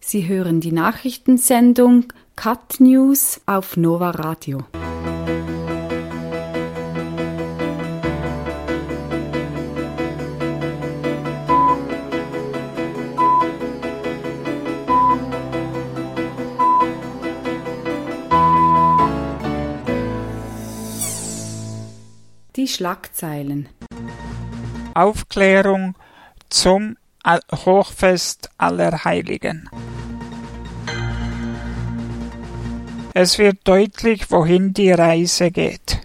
Sie hören die Nachrichtensendung Cut News auf Nova Radio. Die Schlagzeilen. Aufklärung zum Hochfest aller Heiligen. Es wird deutlich, wohin die Reise geht.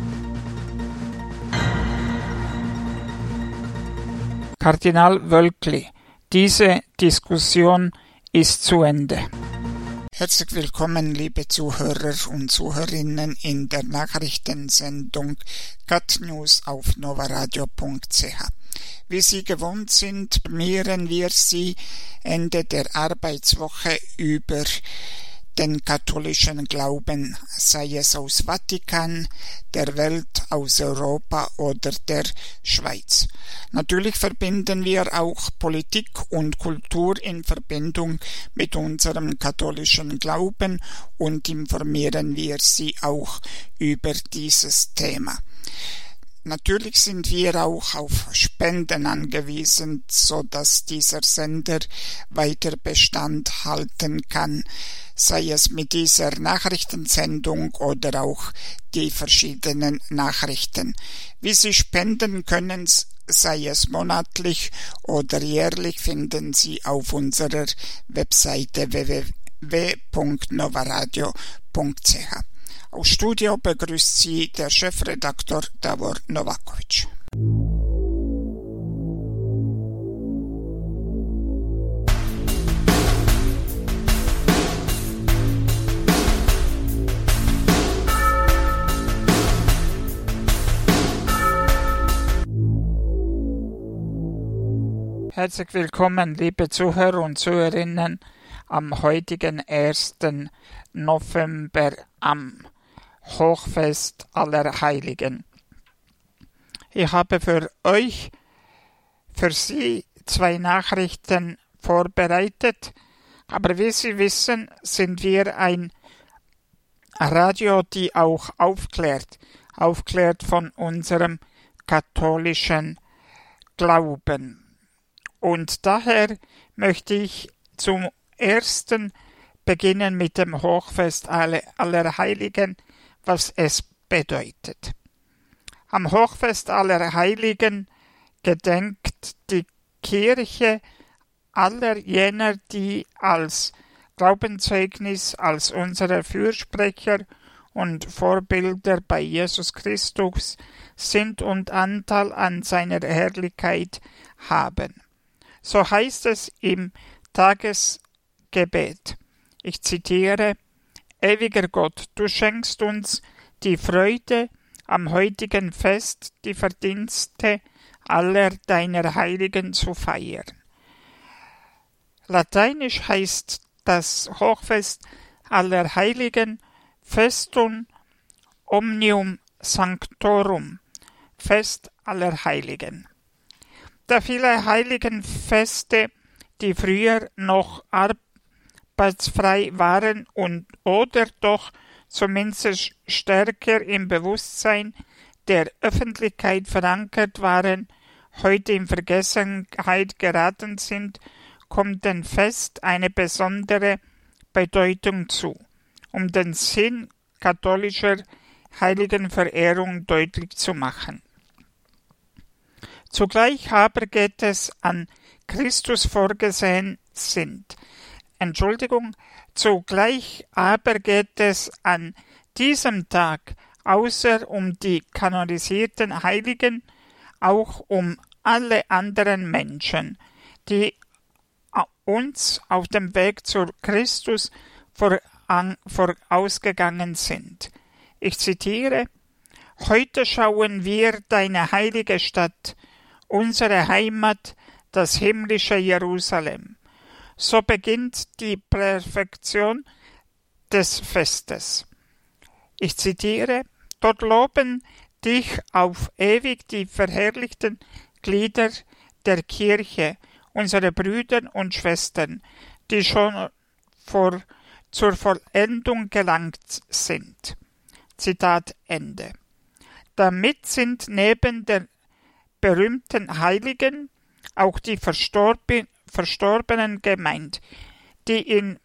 Kardinal Wölkli: Diese Diskussion ist zu Ende. Herzlich willkommen, liebe Zuhörer und Zuhörerinnen, in der Nachrichtensendung Cut News auf novaradio.ch. Wie Sie gewohnt sind, informieren wir Sie Ende der Arbeitswoche über den katholischen Glauben, sei es aus Vatikan, der Welt, aus Europa oder der Schweiz. Natürlich verbinden wir auch Politik und Kultur in Verbindung mit unserem katholischen Glauben und informieren wir Sie auch über dieses Thema. Natürlich sind wir auch auf Spenden angewiesen, so dass dieser Sender weiter Bestand halten kann, sei es mit dieser Nachrichtensendung oder auch die verschiedenen Nachrichten. Wie Sie spenden können, sei es monatlich oder jährlich, finden Sie auf unserer Webseite www.novaradio.ch. Aus Studio begrüßt Sie der Chefredaktor Davor Novakovic. Herzlich willkommen, liebe Zuhörer und Zuhörerinnen, am heutigen 1. November am Hochfest aller Heiligen. Ich habe für Sie 2 Nachrichten vorbereitet, aber wie Sie wissen, sind wir ein Radio, die auch aufklärt von unserem katholischen Glauben. Und daher möchte ich zum ersten beginnen mit dem Hochfest aller Heiligen, was es bedeutet. Am Hochfest aller Heiligen gedenkt die Kirche aller jener, die als Glaubenszeugnis, als unsere Fürsprecher und Vorbilder bei Jesus Christus sind und Anteil an seiner Herrlichkeit haben. So heißt es im Tagesgebet. Ich zitiere: Ewiger Gott, du schenkst uns die Freude, am heutigen Fest die Verdienste aller deiner Heiligen zu feiern. Lateinisch heißt das Hochfest aller Heiligen Festum Omnium Sanctorum, Fest aller Heiligen. Da viele Heiligenfeste, die früher noch arbeitsfrei waren oder doch zumindest stärker im Bewusstsein der Öffentlichkeit verankert waren, heute in Vergessenheit geraten sind, kommt dem Fest eine besondere Bedeutung zu, um den Sinn katholischer Heiligenverehrung deutlich zu machen. Zugleich aber geht es an Christus vorgesehen sind. Zugleich aber geht es an diesem Tag, außer um die kanonisierten Heiligen, auch um alle anderen Menschen, die uns auf dem Weg zu Christus vorausgegangen sind. Ich zitiere: Heute schauen wir deine heilige Stadt, unsere Heimat, das himmlische Jerusalem. So beginnt die Perfektion des Festes. Ich zitiere: Dort loben dich auf ewig die verherrlichten Glieder der Kirche, unsere Brüder und Schwestern, die schon zur Vollendung gelangt sind. Zitat Ende. Damit sind neben den berühmten Heiligen auch die Verstorbenen gemeint, die in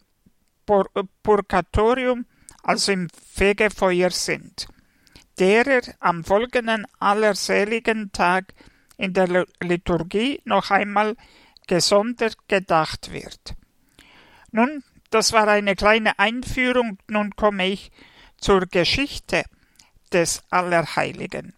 Purgatorium, also im Fegefeuer sind, derer am folgenden Allerseligen Tag in der Liturgie noch einmal gesondert gedacht wird. Nun, das war eine kleine Einführung, nun komme ich zur Geschichte des Allerheiligen.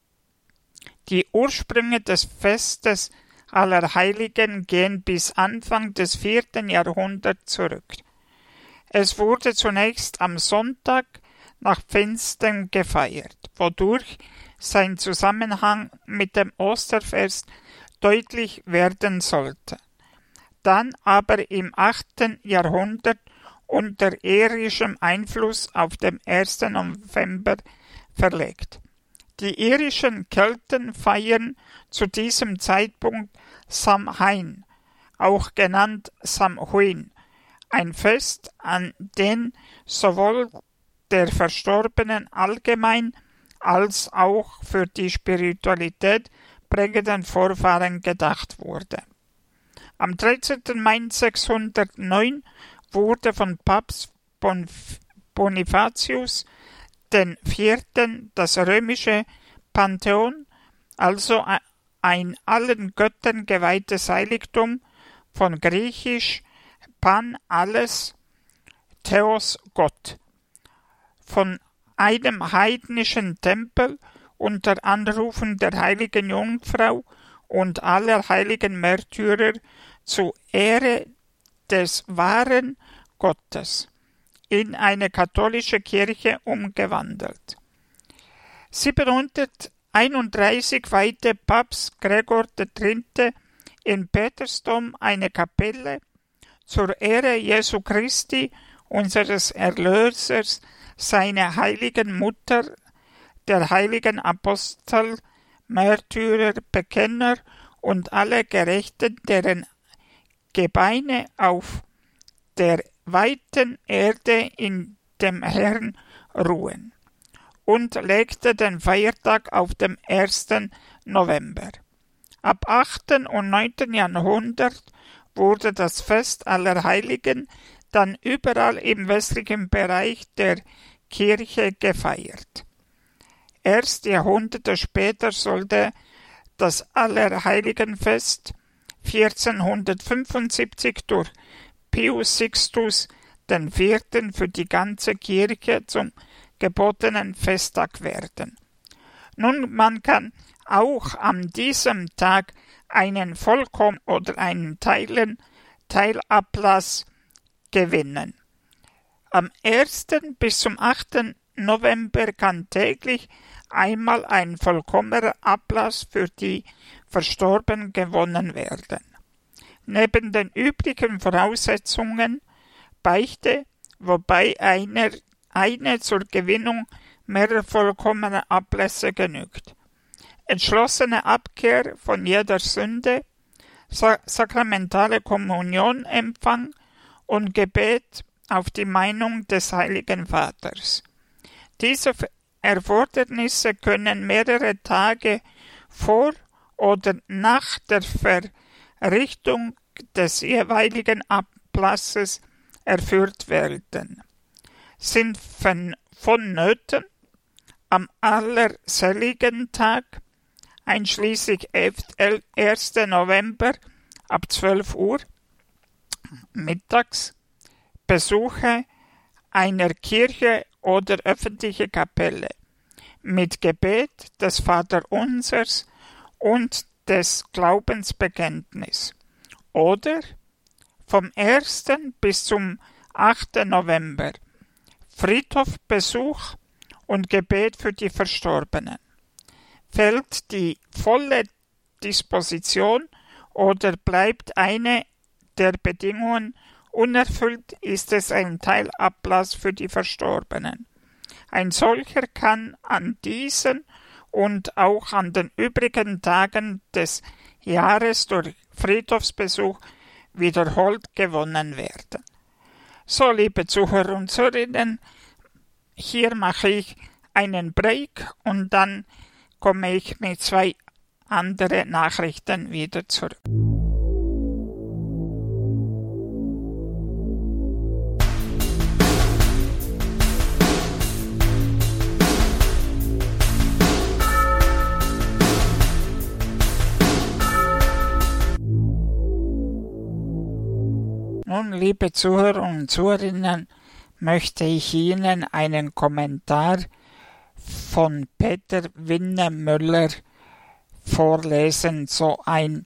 Die Ursprünge des Festes Allerheiligen gehen bis Anfang des 4. Jahrhunderts zurück. Es wurde zunächst am Sonntag nach Pfingsten gefeiert, wodurch sein Zusammenhang mit dem Osterfest deutlich werden sollte. Dann aber im 8. Jahrhundert unter irischem Einfluss auf den 1. November verlegt. Die irischen Kelten feiern zu diesem Zeitpunkt Samhain, auch genannt Samhain, ein Fest, an dem sowohl der Verstorbenen allgemein als auch für die Spiritualität prägenden Vorfahren gedacht wurde. Am 13. Mai 609 wurde von Papst Bonifatius IV. Das römische Pantheon, also ein allen Göttern geweihtes Heiligtum, von griechisch Pan alles, Theos Gott, von einem heidnischen Tempel unter Anrufen der heiligen Jungfrau und aller heiligen Märtyrer zu Ehre des wahren Gottes in eine katholische Kirche umgewandelt. 731 weihte Papst Gregor III. In Petersdom eine Kapelle zur Ehre Jesu Christi, unseres Erlösers, seiner heiligen Mutter, der heiligen Apostel, Märtyrer, Bekenner und alle Gerechten, deren Gebeine auf der weiten Erde in dem Herrn ruhen, und legte den Feiertag auf dem 1. November. Ab 8. und 9. Jahrhundert wurde das Fest aller Heiligen dann überall im westlichen Bereich der Kirche gefeiert. Erst Jahrhunderte später sollte das Allerheiligenfest 1475 durch Pius Sixtus IV. Für die ganze Kirche zum gebotenen Festtag werden. Nun, man kann auch an diesem Tag einen oder einen Teilablass gewinnen. Am 1. bis zum 8. November kann täglich einmal ein vollkommener Ablass für die Verstorbenen gewonnen werden. Neben den üblichen Voraussetzungen Beichte, wobei eine zur Gewinnung mehrerer vollkommener Ablässe genügt. Entschlossene Abkehr von jeder Sünde, sakramentale Kommunionempfang und Gebet auf die Meinung des Heiligen Vaters. Diese Erfordernisse können mehrere Tage vor oder nach der Verrichtung des jeweiligen Ablasses erfüllt werden. Sind vonnöten am Allerseligen Tag, einschließlich 1. November ab 12 Uhr mittags, Besuche einer Kirche oder öffentliche Kapelle mit Gebet des Vaterunsers und des Glaubensbekenntnis, oder vom 1. bis zum 8. November Friedhofbesuch und Gebet für die Verstorbenen. Fällt die volle Disposition oder bleibt eine der Bedingungen unerfüllt, ist es ein Teilablass für die Verstorbenen. Ein solcher kann an diesen und auch an den übrigen Tagen des Jahres durch Friedhofsbesuch wiederholt gewonnen werden. So, liebe Zuhörer und Zuhörerinnen, hier mache ich einen Break und dann komme ich mit 2 anderen Nachrichten wieder zurück. Nun, liebe Zuhörer und Zuhörerinnen, möchte ich Ihnen einen Kommentar von Peter Winnemüller vorlesen, ein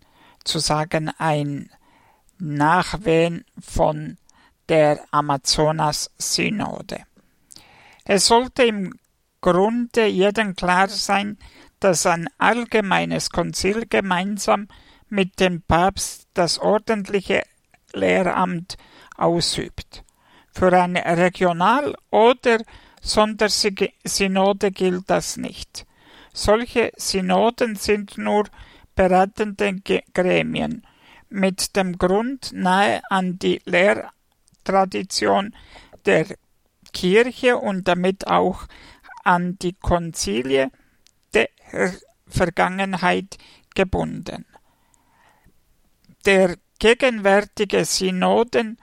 Nachwehen von der Amazonas-Synode. Es sollte im Grunde jedem klar sein, dass ein allgemeines Konzil gemeinsam mit dem Papst das ordentliche Lehramt ausübt. Für eine Regional- oder Sondersynode gilt das nicht. Solche Synoden sind nur beratende Gremien mit dem Grund nahe an die Lehrtradition der Kirche und damit auch an die Konzilien der Vergangenheit gebunden. Der gegenwärtige Synoden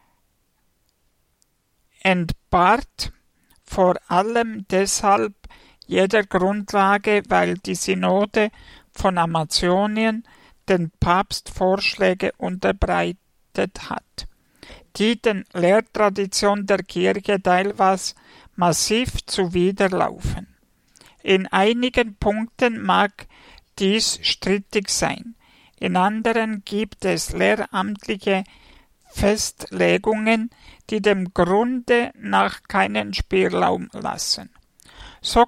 entbehrt vor allem deshalb jeder Grundlage, weil die Synode von Amazonien den Papst Vorschläge unterbreitet hat, die den Lehrtraditionen der Kirche teilweise massiv zuwiderlaufen. In einigen Punkten mag dies strittig sein, in anderen gibt es lehramtliche Festlegungen, die dem Grunde nach keinen Spielraum lassen. So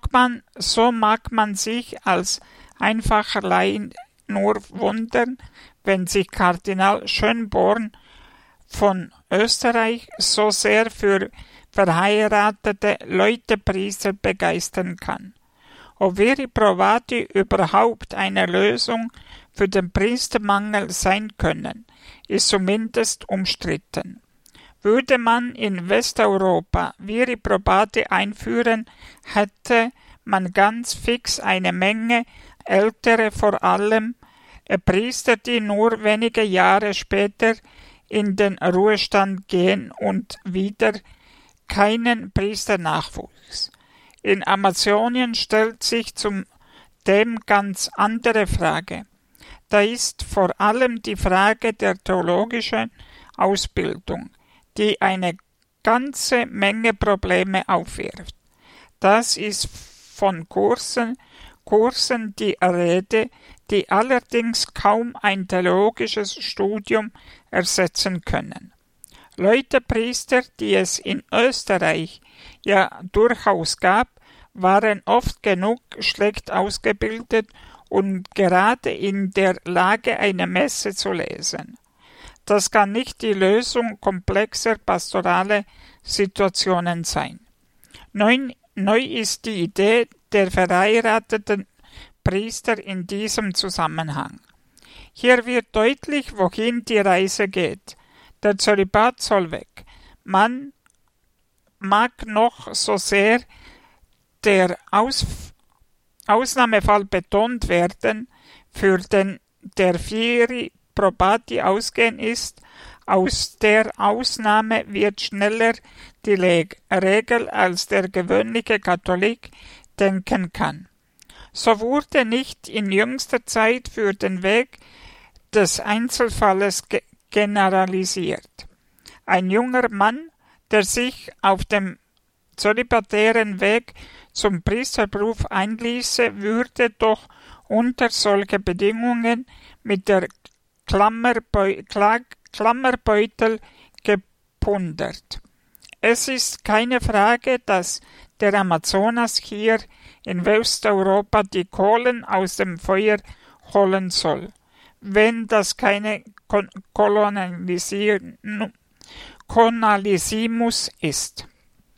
mag man sich als einfacher Laie nur wundern, wenn sich Kardinal Schönborn von Österreich so sehr für verheiratete Leutepriester begeistern kann. Ob viri provati überhaupt eine Lösung für den Priestermangel sein können, ist zumindest umstritten. Würde man in Westeuropa viri probati einführen, hätte man ganz fix eine Menge ältere, vor allem Priester, die nur wenige Jahre später in den Ruhestand gehen und wieder keinen Priesternachwuchs. In Amazonien stellt sich dem ganz andere Frage. Da ist vor allem die Frage der theologischen Ausbildung, die eine ganze Menge Probleme aufwirft. Das ist von Kursen die Rede, die allerdings kaum ein theologisches Studium ersetzen können. Leutepriester, die es in Österreich ja durchaus gab, waren oft genug schlecht ausgebildet und gerade in der Lage, eine Messe zu lesen. Das kann nicht die Lösung komplexer pastoraler Situationen sein. Neu ist die Idee der verheirateten Priester in diesem Zusammenhang. Hier wird deutlich, wohin die Reise geht. Der Zölibat soll weg. Man mag noch so sehr der Ausnahmefall betont werden, für den der viri probati ausgehen ist, aus der Ausnahme wird schneller die Regel, als der gewöhnliche Katholik denken kann. So wurde nicht in jüngster Zeit für den Weg des Einzelfalles generalisiert. Ein junger Mann, der sich auf dem zölibatären Weg zum Priesterberuf einließe, würde doch unter solche Bedingungen mit der Klammerbeutel gepudert. Es ist keine Frage, dass der Amazonas hier in Westeuropa die Kohlen aus dem Feuer holen soll, wenn das keine Kolonialismus ist.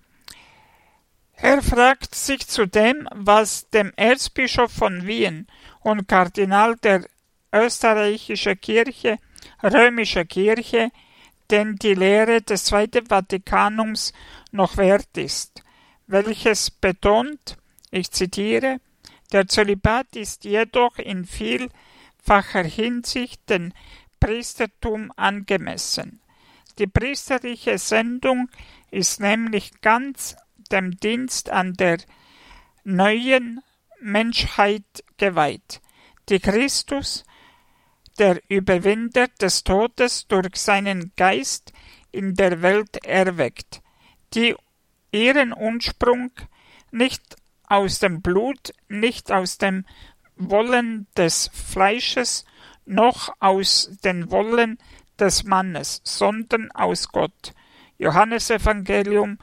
Er fragt sich zudem, was dem Erzbischof von Wien und Kardinal der österreichischen Kirche römische Kirche, denn die Lehre des Zweiten Vatikanums noch wert ist, welches betont, ich zitiere, der Zölibat ist jedoch in vielfacher Hinsicht dem Priestertum angemessen. Die priesterliche Sendung ist nämlich ganz dem Dienst an der neuen Menschheit geweiht, die Christus, der Überwinder des Todes, durch seinen Geist in der Welt erweckt, die ihren Ursprung nicht aus dem Blut, nicht aus dem Wollen des Fleisches, noch aus den Wollen des Mannes, sondern aus Gott. Johannesevangelium,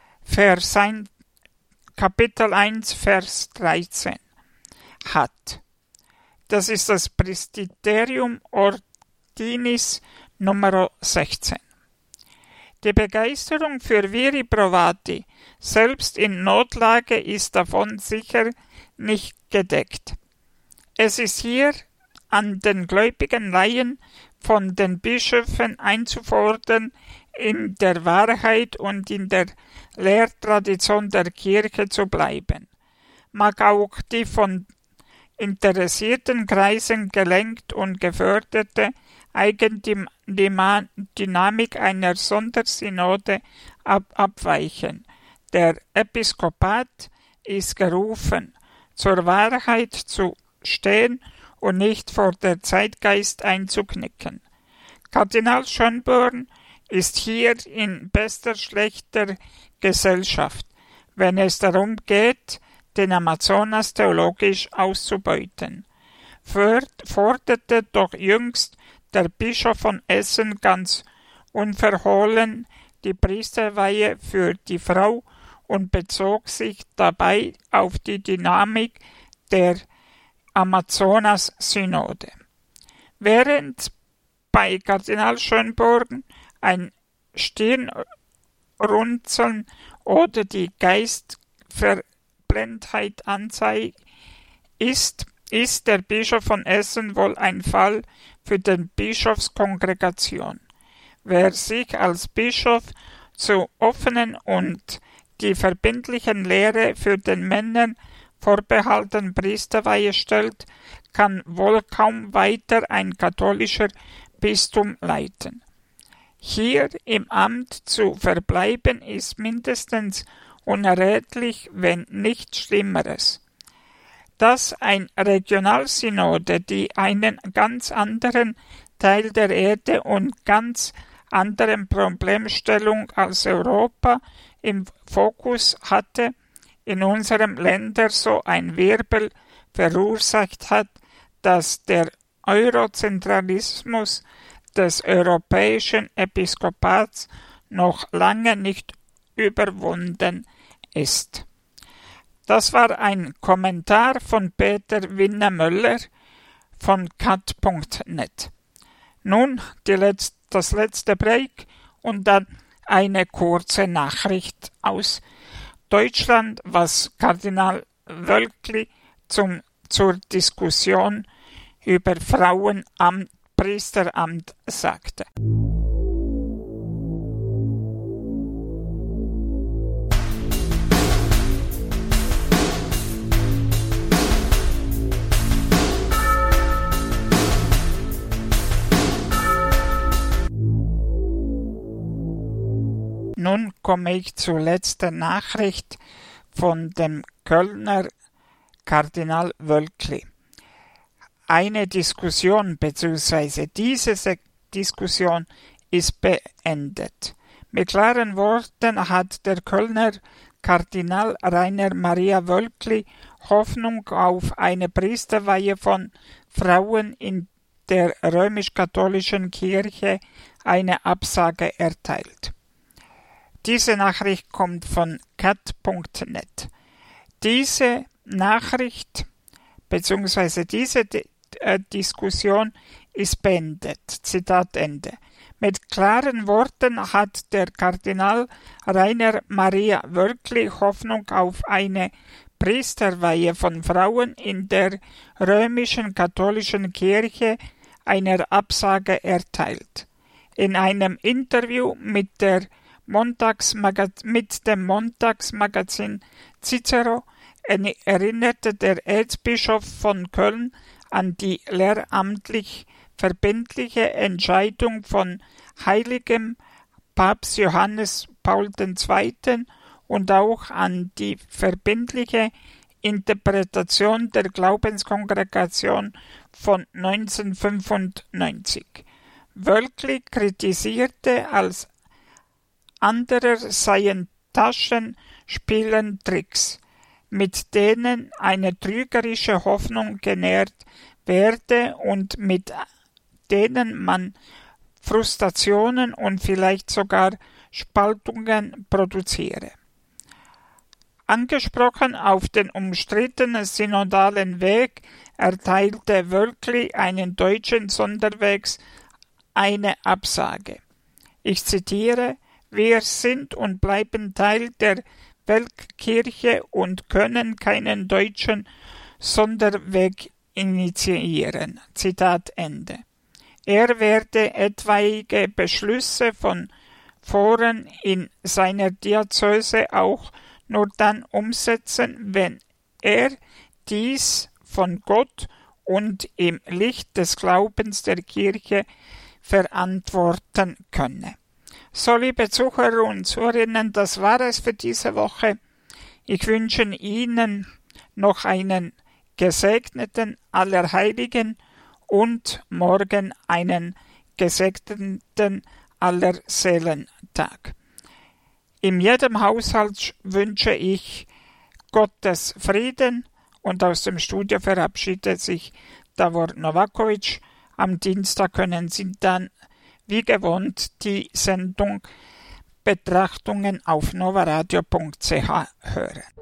Kapitel 1, Vers 13 hat. Das ist das Presbyterium Ordinis Nummer 16. Die Begeisterung für Viri Provati, selbst in Notlage, ist davon sicher nicht gedeckt. Es ist hier an den gläubigen Laien von den Bischöfen einzufordern, in der Wahrheit und in der Lehrtradition der Kirche zu bleiben. Mag auch die von interessierten Kreisen gelenkt und geförderte Eigendynamik einer Sondersynode abweichen. Der Episkopat ist gerufen, zur Wahrheit zu stehen und nicht vor der Zeitgeist einzuknicken. Kardinal Schönborn ist hier in bester schlechter Gesellschaft, wenn es darum geht, den Amazonas theologisch auszubeuten. Forderte doch jüngst der Bischof von Essen ganz unverhohlen die Priesterweihe für die Frau und bezog sich dabei auf die Dynamik der Amazonas-Synode. Während bei Kardinal Schönborn ein Stirnrunzeln oder die Geistverblendheit anzeigt, ist der Bischof von Essen wohl ein Fall für die Bischofskongregation. Wer sich als Bischof zu offenen und die verbindlichen Lehre für den Männern vorbehaltenen Priesterweihe stellt, kann wohl kaum weiter ein katholischer Bistum leiten. Hier im Amt zu verbleiben ist mindestens unerrätlich, wenn nicht Schlimmeres. Dass ein Regionalsynode, die einen ganz anderen Teil der Erde und ganz anderen Problemstellung als Europa im Fokus hatte, in unserem Länder so ein Wirbel verursacht hat, dass der Eurozentralismus des europäischen Episkopats noch lange nicht überwunden ist. Das war ein Kommentar von Peter Winnemöller von cat.net. Nun das letzte Break und dann eine kurze Nachricht aus Deutschland, was Kardinal Wölkli zur Diskussion über Priesteramt sagte. Nun komme ich zur letzten Nachricht von dem Kölner Kardinal Wölkli. Eine Diskussion bzw. diese Diskussion ist beendet. Mit klaren Worten hat der Kölner Kardinal Rainer Maria Wölkli Hoffnung auf eine Priesterweihe von Frauen in der römisch-katholischen Kirche eine Absage erteilt. Diese Nachricht kommt von cat.net. Diese Nachricht bzw. diese Diskussion ist beendet. Zitat Ende. Mit klaren Worten hat der Kardinal Rainer Maria Wölkli Hoffnung auf eine Priesterweihe von Frauen in der römischen katholischen Kirche einer Absage erteilt. In einem Interview mit dem Montagsmagazin Cicero erinnerte der Erzbischof von Köln an die lehramtlich verbindliche Entscheidung von heiligem Papst Johannes Paul II. Und auch an die verbindliche Interpretation der Glaubenskongregation von 1995. Wölkli kritisierte als anderer seien Taschenspielentricks, mit denen eine trügerische Hoffnung genährt werde und mit denen man Frustrationen und vielleicht sogar Spaltungen produziere. Angesprochen auf den umstrittenen synodalen Weg erteilte Wölkli einen deutschen Sonderwegs eine Absage. Ich zitiere: Wir sind und bleiben Teil der Weltkirche und können keinen deutschen Sonderweg initiieren. Zitat Ende. Er werde etwaige Beschlüsse von Foren in seiner Diözese auch nur dann umsetzen, wenn er dies von Gott und im Licht des Glaubens der Kirche verantworten könne. So, liebe Zuhörer und Zuhörerinnen, das war es für diese Woche. Ich wünsche Ihnen noch einen gesegneten Allerheiligen und morgen einen gesegneten Allerseelentag. In jedem Haushalt wünsche ich Gottes Frieden und aus dem Studio verabschiedet sich Davor Novakovic. Am Dienstag können Sie dann wie gewohnt die Sendung Betrachtungen auf novaradio.ch hören.